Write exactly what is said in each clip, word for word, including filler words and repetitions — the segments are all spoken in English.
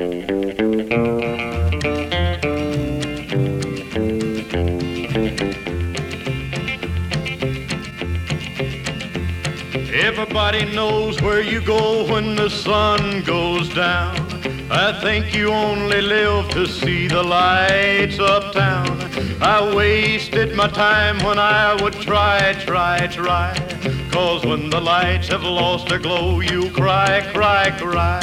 Everybody knows where you go when the sun goes down. I think you only live to see the lights uptown. I wasted my time when I would try, try, try. 'Cause when the lights have lost their glow, you cry, cry, cry.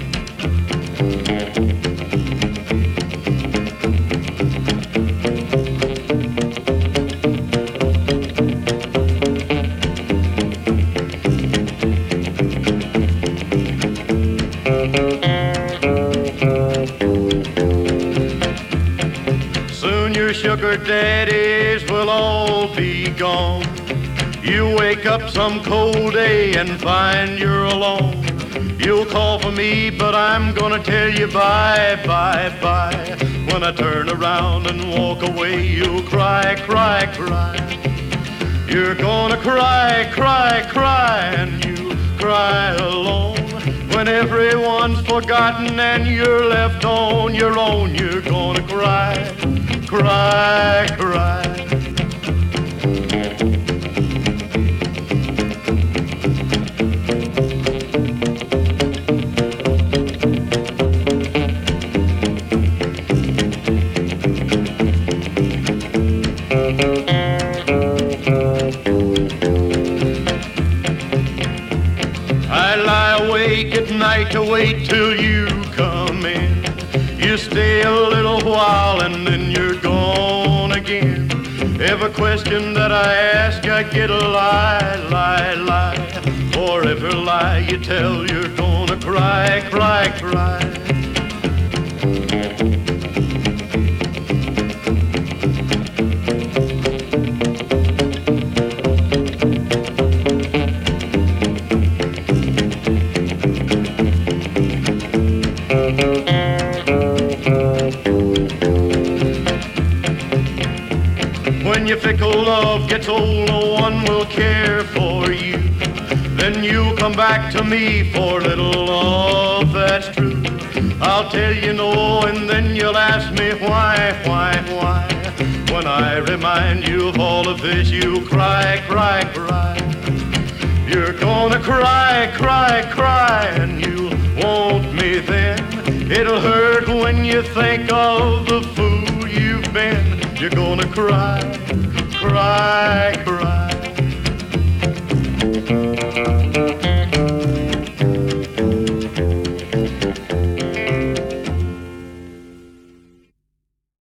Soon your sugar daddies will all be gone. You wake up some cold day and find you're alone. You'll call for me, but I'm gonna tell you bye, bye, bye. When I turn around and walk away, you'll cry, cry, cry. You're gonna cry, cry, cry, and you cry alone. When everyone's forgotten and you're left on your own, you're gonna cry, cry, cry. I lie awake at night to wait till you come in. You stay a little while and then you're gone again. Every question that I ask, I get a lie, lie, lie. For every lie you tell, you're gonna cry, cry, cry. When your fickle love gets old, no one will care for you. Then you'll come back to me for little love that's true. I'll tell you no, and then you'll ask me why, why, why. When I remind you of all of this, you cry, cry, cry. You're gonna cry, cry, cry, and you want me then. It'll hurt when you think of the fool you've been. You're gonna cry, cry, cry.